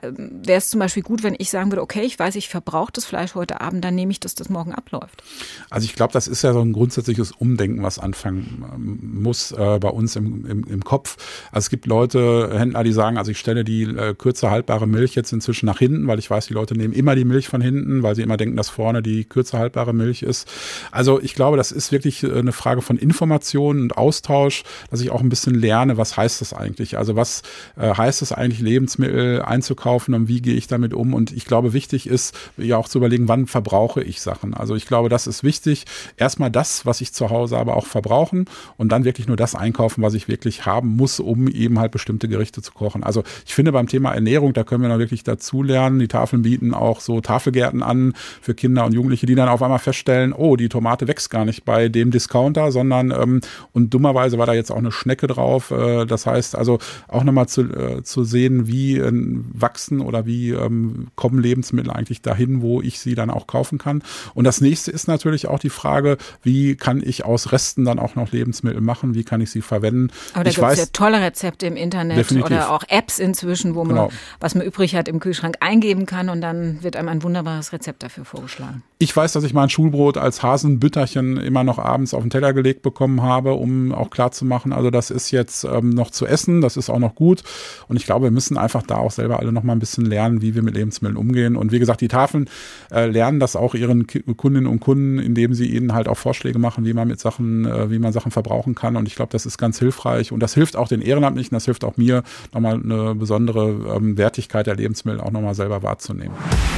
[SPEAKER 2] gut, wenn ich sagen würde, okay, ich weiß, ich verbrauche das Fleisch heute Abend, dann nehme ich das morgen abläuft?
[SPEAKER 3] Also ich glaube, das ist ja so ein grundsätzliches Umdenken, was anfangen muss bei uns im Kopf. Also es gibt Händler, die sagen, also ich stelle die kürzer haltbare Milch jetzt inzwischen nach hinten, weil ich weiß, die Leute nehmen immer die Milch von hinten, weil sie immer denken, dass vorne die kürzer haltbare Milch ist. Also ich glaube, das ist wirklich eine Frage von Information und Austausch, dass ich auch ein bisschen lerne, was heißt das eigentlich? Also was heißt es eigentlich, Lebensmittel einzukaufen und wie gehe ich damit um? Und ich glaube, wichtig ist ja auch zu überlegen, wann verbrauche ich Sachen. Also ich glaube, das ist wichtig. Erstmal das, was ich zu Hause habe, auch verbrauchen und dann wirklich nur das einkaufen, was ich wirklich haben muss, um eben halt bestimmte Gerichte zu kochen. Also ich finde, beim Thema Ernährung, da können wir noch wirklich dazu lernen. Die Tafeln bieten auch so Tafelgärten an für Kinder und Jugendliche, die dann auf einmal feststellen, oh, die Tomate wächst gar nicht bei dem Discounter, sondern und dummerweise war da jetzt auch eine Schnecke drauf. Das heißt also auch nochmal zu sehen, wie wachsen oder wie kommen Lebensmittel eigentlich dahin, wo ich sie dann auch kaufen kann. Und das nächste ist natürlich auch die Frage, wie kann ich aus Resten dann auch noch Lebensmittel machen, wie kann ich sie verwenden.
[SPEAKER 2] Aber da gibt es ja tolle Rezepte im Internet
[SPEAKER 3] definitiv.
[SPEAKER 2] Oder auch Apps inzwischen, wo man, was man übrig hat, im Kühlschrank eingeben kann und dann wird einem ein wunderbares Rezept dafür vorgeschlagen.
[SPEAKER 3] Ich weiß, dass ich mein Schulbrot als Hasenbütterchen immer noch abends auf den Teller gelegt bekommen habe, um auch klarzumachen, also das ist jetzt noch zu essen, das ist auch noch gut. Und ich glaube, wir müssen einfach da auch selber alle noch mal ein bisschen lernen, wie wir mit Lebensmitteln umgehen. Und wie gesagt, die Tafeln lernen das auch ihren Kundinnen und Kunden, indem sie ihnen halt auch Vorschläge machen, wie man Sachen verbrauchen kann. Und ich glaube, das ist ganz hilfreich. Und das hilft auch den Ehrenamtlichen, das hilft auch mir, nochmal eine besondere Wertigkeit der Lebensmittel auch nochmal selber wahrzunehmen.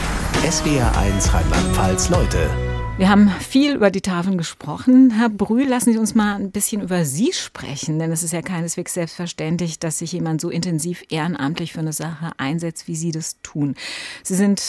[SPEAKER 1] SWR1 Rheinland-Pfalz Leute.
[SPEAKER 2] Wir haben viel über die Tafeln gesprochen. Herr Brühl, lassen Sie uns mal ein bisschen über Sie sprechen, denn es ist ja keineswegs selbstverständlich, dass sich jemand so intensiv ehrenamtlich für eine Sache einsetzt, wie Sie das tun. Sie sind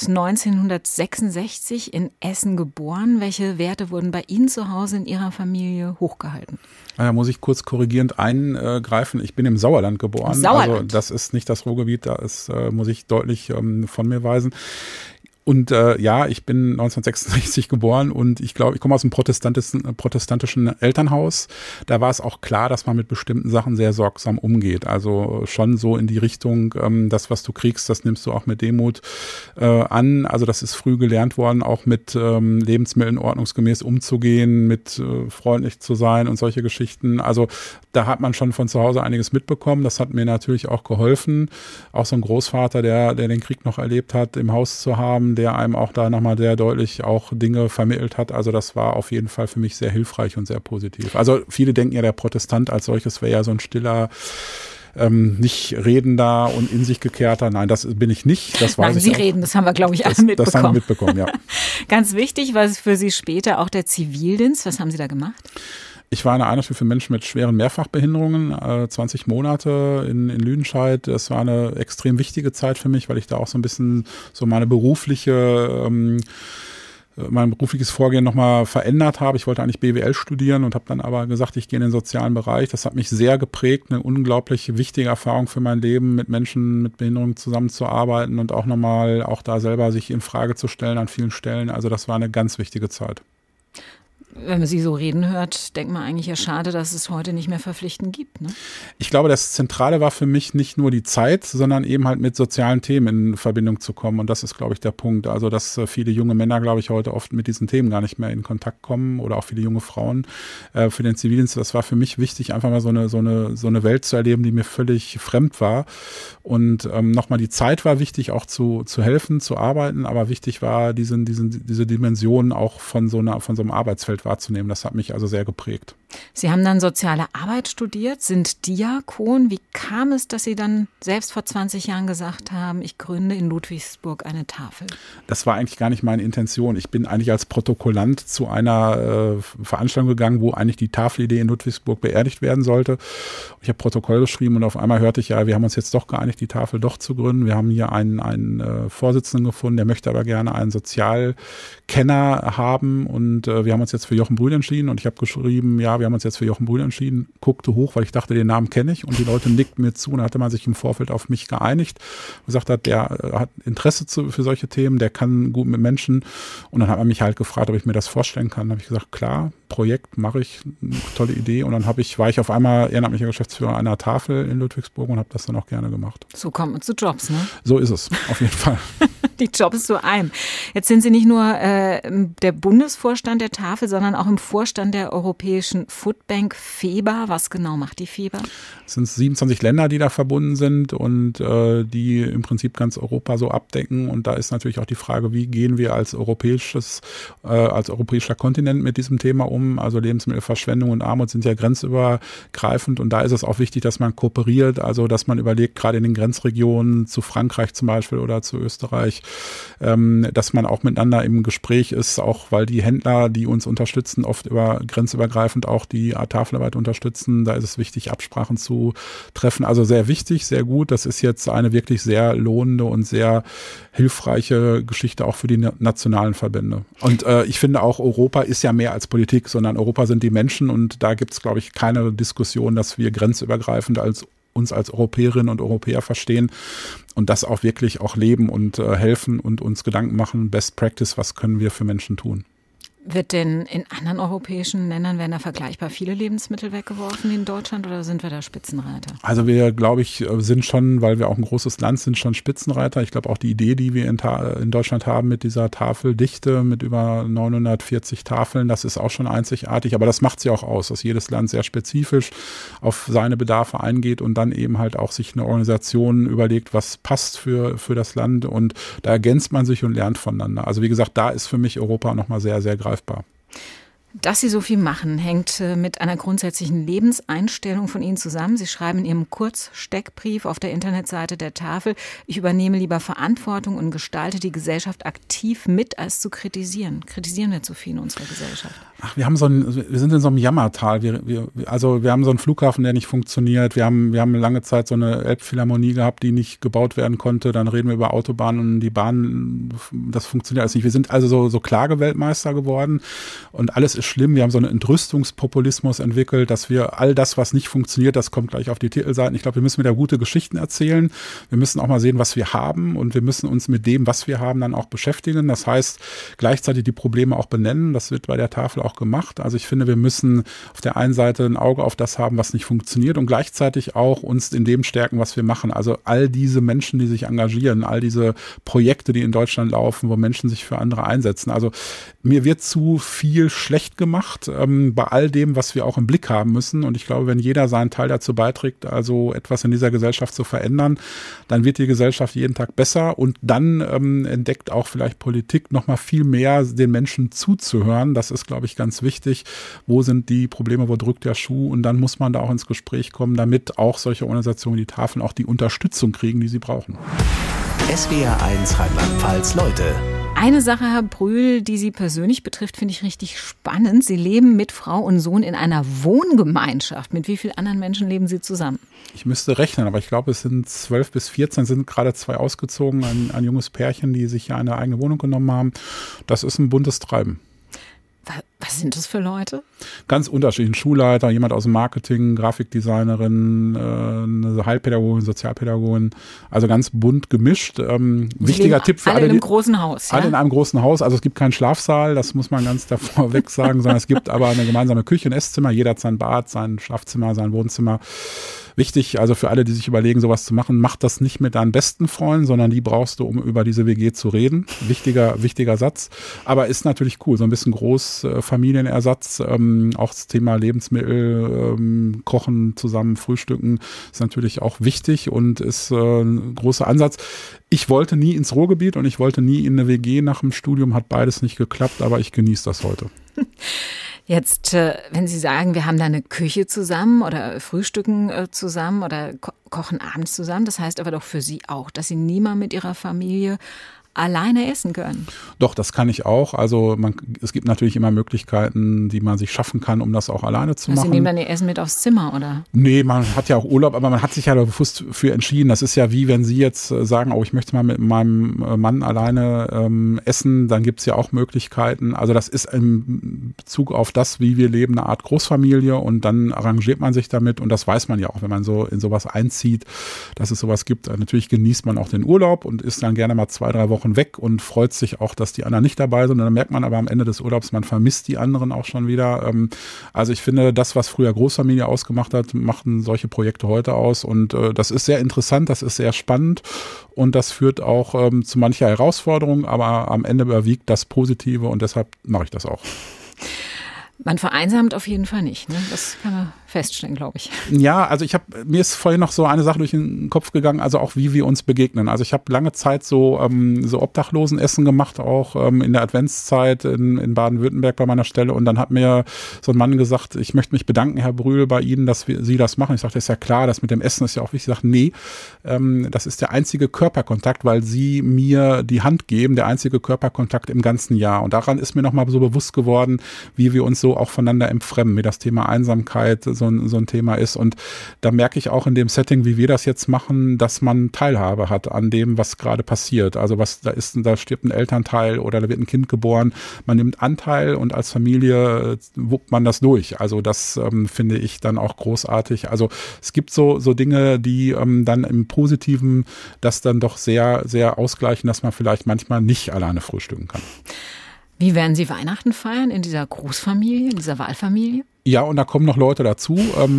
[SPEAKER 2] 1966 in Essen geboren. Welche Werte wurden bei Ihnen zu Hause in Ihrer Familie hochgehalten?
[SPEAKER 3] Da muss ich kurz korrigierend eingreifen. Ich bin im Sauerland geboren.
[SPEAKER 2] Im Sauerland?
[SPEAKER 3] Also das ist nicht das Ruhrgebiet, da muss ich deutlich von mir weisen. Und ich bin 1966 geboren und ich glaube, ich komme aus einem protestantischen Elternhaus. Da war es auch klar, dass man mit bestimmten Sachen sehr sorgsam umgeht. Also schon so in die Richtung, das, was du kriegst, das nimmst du auch mit Demut an. Also das ist früh gelernt worden, auch mit Lebensmitteln ordnungsgemäß umzugehen, mit freundlich zu sein und solche Geschichten. Also da hat man schon von zu Hause einiges mitbekommen. Das hat mir natürlich auch geholfen. Auch so ein Großvater, der den Krieg noch erlebt hat, im Haus zu haben, der einem auch da nochmal sehr deutlich auch Dinge vermittelt hat. Also das war auf jeden Fall für mich sehr hilfreich und sehr positiv. Also viele denken ja, der Protestant als solches wäre ja so ein stiller, nicht redender und in sich gekehrter. Nein, das bin ich nicht. Das weiß
[SPEAKER 2] Nein,
[SPEAKER 3] ich
[SPEAKER 2] Sie
[SPEAKER 3] auch.
[SPEAKER 2] reden, das haben wir, glaube ich, alle mitbekommen.
[SPEAKER 3] Das haben wir mitbekommen, ja.
[SPEAKER 2] Ganz wichtig war es für Sie später auch der Zivildienst. Was haben Sie da gemacht?
[SPEAKER 3] Ich war eine Einrichtung für Menschen mit schweren Mehrfachbehinderungen, 20 Monate in Lüdenscheid. Das war eine extrem wichtige Zeit für mich, weil ich da auch so ein bisschen so mein berufliches Vorgehen nochmal verändert habe. Ich wollte eigentlich BWL studieren und habe dann aber gesagt, ich gehe in den sozialen Bereich. Das hat mich sehr geprägt, eine unglaublich wichtige Erfahrung für mein Leben, mit Menschen mit Behinderungen zusammenzuarbeiten und auch nochmal auch da selber sich in Frage zu stellen an vielen Stellen. Also das war eine ganz wichtige Zeit.
[SPEAKER 2] Wenn man Sie so reden hört, denkt man eigentlich ja schade, dass es heute nicht mehr verpflichtend gibt, ne?
[SPEAKER 3] Ich glaube, das Zentrale war für mich nicht nur die Zeit, sondern eben halt mit sozialen Themen in Verbindung zu kommen. Und das ist, glaube ich, der Punkt. Also, dass viele junge Männer, glaube ich, heute oft mit diesen Themen gar nicht mehr in Kontakt kommen oder auch viele junge Frauen. Für den Zivildienst, das war für mich wichtig, einfach mal so eine Welt zu erleben, die mir völlig fremd war. Und nochmal die Zeit war wichtig, auch zu helfen, zu arbeiten. Aber wichtig war diese Dimension auch von so einem Arbeitsfeld wahrzunehmen. Das hat mich also sehr geprägt.
[SPEAKER 2] Sie haben dann soziale Arbeit studiert, sind Diakon. Wie kam es, dass Sie dann selbst vor 20 Jahren gesagt haben, ich gründe in Ludwigsburg eine Tafel?
[SPEAKER 3] Das war eigentlich gar nicht meine Intention. Ich bin eigentlich als Protokollant zu einer Veranstaltung gegangen, wo eigentlich die Tafelidee in Ludwigsburg beerdigt werden sollte. Ich habe Protokoll geschrieben und auf einmal hörte ich, ja, wir haben uns jetzt doch geeinigt, die Tafel doch zu gründen. Wir haben hier einen Vorsitzenden gefunden, der möchte aber gerne einen Sozialkenner haben und wir haben uns jetzt für Jochen Brühl entschieden und ich habe geschrieben, ja, wir haben uns jetzt für Jochen Brühl entschieden, guckte hoch, weil ich dachte, den Namen kenne ich und die Leute nickten mir zu und da hatte man sich im Vorfeld auf mich geeinigt und gesagt hat, der hat Interesse für solche Themen, der kann gut mit Menschen und dann hat man mich halt gefragt, ob ich mir das vorstellen kann. Dann habe ich gesagt, klar, Projekt mache ich, tolle Idee und dann war ich auf einmal ehrenamtlicher Geschäftsführer einer Tafel in Ludwigsburg und habe das dann auch gerne gemacht.
[SPEAKER 2] So kommt man zu Jobs, ne?
[SPEAKER 3] So ist es, auf jeden Fall.
[SPEAKER 2] Die Jobs zu einem. Jetzt sind Sie nicht nur der Bundesvorstand der Tafel, sondern auch im Vorstand der Europäischen Foodbank FEBA. Was genau macht die FEBA?
[SPEAKER 3] Es sind 27 Länder, die da verbunden sind und die im Prinzip ganz Europa so abdecken. Und da ist natürlich auch die Frage, wie gehen wir als europäischer Kontinent mit diesem Thema um? Also Lebensmittelverschwendung und Armut sind ja grenzübergreifend und da ist es auch wichtig, dass man kooperiert, also dass man überlegt, gerade in den Grenzregionen zu Frankreich zum Beispiel oder zu Österreich, dass man auch miteinander im Gespräch ist, auch weil die Händler, die uns unterstützen, oft grenzübergreifend auch die Tafelarbeit unterstützen. Da ist es wichtig, Absprachen zu treffen. Also sehr wichtig, sehr gut. Das ist jetzt eine wirklich sehr lohnende und sehr hilfreiche Geschichte auch für die nationalen Verbände. Und ich finde auch, Europa ist ja mehr als Politik, sondern Europa sind die Menschen und da gibt es, glaube ich, keine Diskussion, dass wir grenzübergreifend uns als Europäerinnen und Europäer verstehen und das auch wirklich auch leben und helfen und uns Gedanken machen, Best Practice, was können wir für Menschen tun.
[SPEAKER 2] Wird denn in anderen europäischen Ländern, werden da vergleichbar viele Lebensmittel weggeworfen wie in Deutschland oder sind wir da Spitzenreiter?
[SPEAKER 3] Also wir, glaube ich, sind schon, weil wir auch ein großes Land sind, schon Spitzenreiter. Ich glaube auch die Idee, die wir in Deutschland haben mit dieser Tafeldichte, mit über 940 Tafeln, das ist auch schon einzigartig. Aber das macht sie auch aus, dass jedes Land sehr spezifisch auf seine Bedarfe eingeht und dann eben halt auch sich eine Organisation überlegt, was passt für das Land. Und da ergänzt man sich und lernt voneinander. Also wie gesagt, da ist für mich Europa nochmal sehr, sehr greifbar.
[SPEAKER 2] Dass Sie so viel machen, hängt mit einer grundsätzlichen Lebenseinstellung von Ihnen zusammen. Sie schreiben in Ihrem Kurzsteckbrief auf der Internetseite der Tafel, ich übernehme lieber Verantwortung und gestalte die Gesellschaft aktiv mit, als zu kritisieren. Kritisieren wir zu viel in unserer Gesellschaft?
[SPEAKER 3] Ach, wir sind in so einem Jammertal. Wir haben so einen Flughafen, der nicht funktioniert. Wir haben lange Zeit so eine Elbphilharmonie gehabt, die nicht gebaut werden konnte. Dann reden wir über Autobahnen und die Bahn, das funktioniert alles nicht. Wir sind also so Klageweltmeister geworden und alles ist schlimm. Wir haben so einen Entrüstungspopulismus entwickelt, dass wir all das, was nicht funktioniert, das kommt gleich auf die Titelseiten. Ich glaube, wir müssen wieder gute Geschichten erzählen. Wir müssen auch mal sehen, was wir haben und wir müssen uns mit dem, was wir haben, dann auch beschäftigen. Das heißt, gleichzeitig die Probleme auch benennen. Das wird bei der Tafel auch gemacht. Also ich finde, wir müssen auf der einen Seite ein Auge auf das haben, was nicht funktioniert und gleichzeitig auch uns in dem stärken, was wir machen. Also all diese Menschen, die sich engagieren, all diese Projekte, die in Deutschland laufen, wo Menschen sich für andere einsetzen. Also mir wird zu viel schlecht gemacht bei all dem, was wir auch im Blick haben müssen. Und ich glaube, wenn jeder seinen Teil dazu beiträgt, also etwas in dieser Gesellschaft zu verändern, dann wird die Gesellschaft jeden Tag besser und dann entdeckt auch vielleicht Politik noch mal viel mehr, den Menschen zuzuhören. Das ist, glaube ich, ganz wichtig. Wo sind die Probleme, wo drückt der Schuh? Und dann muss man da auch ins Gespräch kommen, damit auch solche Organisationen wie die Tafeln auch die Unterstützung kriegen, die sie brauchen.
[SPEAKER 1] SWR1 Rheinland-Pfalz Leute.
[SPEAKER 2] Eine Sache, Herr Brühl, die Sie persönlich betrifft, finde ich richtig spannend. Sie leben mit Frau und Sohn in einer Wohngemeinschaft. Mit wie vielen anderen Menschen leben Sie zusammen?
[SPEAKER 3] Ich müsste rechnen, aber ich glaube, es sind 12 bis 14, sind gerade 2 ausgezogen, ein junges Pärchen, die sich ja eine eigene Wohnung genommen haben. Das ist ein buntes Treiben.
[SPEAKER 2] Was sind das für Leute?
[SPEAKER 3] Ganz unterschiedlich. Ein Schulleiter, jemand aus dem Marketing, Grafikdesignerin, eine Heilpädagogin, Sozialpädagogin. Also ganz bunt gemischt. Wichtiger Tipp für alle.
[SPEAKER 2] In einem großen Haus.
[SPEAKER 3] Alle in einem großen Haus. Also es gibt keinen Schlafsaal, das muss man ganz davor weg sagen, sondern es gibt aber eine gemeinsame Küche, ein Esszimmer. Jeder hat sein Bad, sein Schlafzimmer, sein Wohnzimmer. Wichtig, also für alle, die sich überlegen, sowas zu machen, mach das nicht mit deinen besten Freunden, sondern die brauchst du, um über diese WG zu reden. Wichtiger Satz. Aber ist natürlich cool, so ein bisschen Großfamilienersatz. Auch das Thema Lebensmittel, Kochen zusammen, Frühstücken ist natürlich auch wichtig und ist ein großer Ansatz. Ich wollte nie ins Ruhrgebiet und ich wollte nie in eine WG nach dem Studium, hat beides nicht geklappt, aber ich genieße das heute.
[SPEAKER 2] Jetzt, wenn Sie sagen, wir haben da eine Küche zusammen oder frühstücken zusammen oder kochen abends zusammen, das heißt aber doch für Sie auch, dass Sie nie mal mit Ihrer Familie alleine essen können.
[SPEAKER 3] Doch, das kann ich auch. Also es gibt natürlich immer Möglichkeiten, die man sich schaffen kann, um das auch alleine zu machen.
[SPEAKER 2] Sie nehmen dann Ihr Essen mit aufs Zimmer, oder?
[SPEAKER 3] Nee, man hat ja auch Urlaub, aber man hat sich ja bewusst für entschieden. Das ist ja wie, wenn Sie jetzt sagen, ich möchte mal mit meinem Mann alleine essen, dann gibt's ja auch Möglichkeiten. Also das ist in Bezug auf das, wie wir leben, eine Art Großfamilie und dann arrangiert man sich damit und das weiß man ja auch, wenn man so in sowas einzieht, dass es sowas gibt. Natürlich genießt man auch den Urlaub und ist dann gerne mal 2-3 Wochen weg und freut sich auch, dass die anderen nicht dabei sind. Und dann merkt man aber am Ende des Urlaubs, man vermisst die anderen auch schon wieder. Also ich finde, das, was früher Großfamilie ausgemacht hat, machten solche Projekte heute aus. Und das ist sehr interessant, das ist sehr spannend und das führt auch zu mancher Herausforderung, aber am Ende überwiegt das Positive und deshalb mache ich das auch.
[SPEAKER 2] Man vereinsamt auf jeden Fall nicht, ne? Das kann man feststellen, glaube ich.
[SPEAKER 3] Ja, also mir ist vorhin noch so eine Sache durch den Kopf gegangen, also auch wie wir uns begegnen. Also ich habe lange Zeit so Obdachlosenessen gemacht, auch in der Adventszeit in Baden-Württemberg bei meiner Stelle und dann hat mir so ein Mann gesagt, ich möchte mich bedanken, Herr Brühl, bei Ihnen, dass Sie das machen. Ich sagte, ist ja klar, das mit dem Essen ist ja auch wichtig. Ich sagte, nee, das ist der einzige Körperkontakt, weil Sie mir die Hand geben, der einzige Körperkontakt im ganzen Jahr. Und daran ist mir nochmal so bewusst geworden, wie wir uns so auch voneinander entfremden, wie das Thema Einsamkeit so ein Thema ist. Und da merke ich auch in dem Setting, wie wir das jetzt machen, dass man Teilhabe hat an dem, was gerade passiert. Also da stirbt ein Elternteil oder da wird ein Kind geboren. Man nimmt Anteil und als Familie wuppt man das durch. Also das finde ich dann auch großartig. Also es gibt so Dinge, die dann im Positiven das dann doch sehr, sehr ausgleichen, dass man vielleicht manchmal nicht alleine frühstücken kann.
[SPEAKER 2] Wie werden Sie Weihnachten feiern in dieser Großfamilie, in dieser Wahlfamilie?
[SPEAKER 3] Ja, und da kommen noch Leute dazu.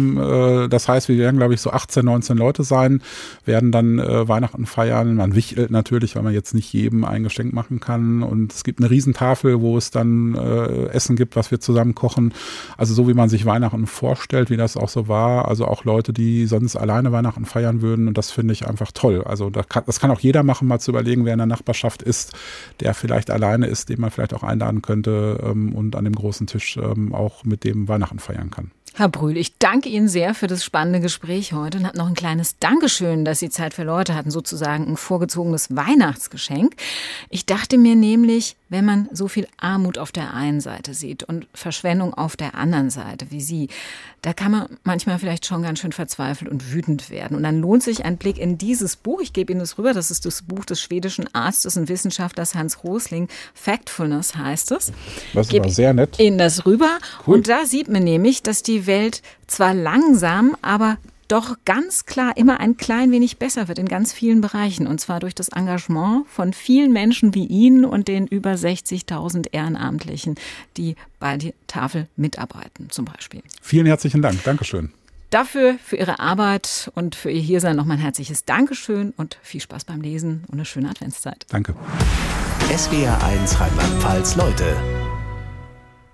[SPEAKER 3] Das heißt, wir werden, glaube ich, so 18, 19 Leute sein, werden dann Weihnachten feiern. Man wichtelt natürlich, weil man jetzt nicht jedem ein Geschenk machen kann. Und es gibt eine Riesentafel, wo es dann Essen gibt, was wir zusammen kochen. Also so, wie man sich Weihnachten vorstellt, wie das auch so war. Also auch Leute, die sonst alleine Weihnachten feiern würden. Und das finde ich einfach toll. Also das kann auch jeder machen, mal zu überlegen, wer in der Nachbarschaft ist, der vielleicht alleine ist, den man vielleicht auch einladen könnte und an dem großen Tisch auch mit dem Weihnachten feiern kann.
[SPEAKER 2] Herr Brühl, ich danke Ihnen sehr für das spannende Gespräch heute und habe noch ein kleines Dankeschön, dass Sie Zeit für Leute hatten, sozusagen ein vorgezogenes Weihnachtsgeschenk. Ich dachte mir nämlich, wenn man so viel Armut auf der einen Seite sieht und Verschwendung auf der anderen Seite wie Sie, da kann man manchmal vielleicht schon ganz schön verzweifelt und wütend werden. Und dann lohnt sich ein Blick in dieses Buch. Ich gebe Ihnen das rüber. Das ist das Buch des schwedischen Arztes und Wissenschaftlers Hans Rosling. Factfulness heißt es.
[SPEAKER 3] Das war sehr nett.
[SPEAKER 2] Ich gebe Ihnen das rüber.
[SPEAKER 3] Cool.
[SPEAKER 2] Und da sieht man nämlich, dass die Welt zwar langsam, aber doch ganz klar immer ein klein wenig besser wird in ganz vielen Bereichen. Und zwar durch das Engagement von vielen Menschen wie Ihnen und den über 60.000 Ehrenamtlichen, die bei der Tafel mitarbeiten zum Beispiel.
[SPEAKER 3] Vielen herzlichen Dank. Dankeschön.
[SPEAKER 2] Dafür, für Ihre Arbeit und für Ihr Hiersein nochmal ein herzliches Dankeschön und viel Spaß beim Lesen und eine schöne Adventszeit.
[SPEAKER 3] Danke.
[SPEAKER 1] SWR1 Rheinland-Pfalz Leute.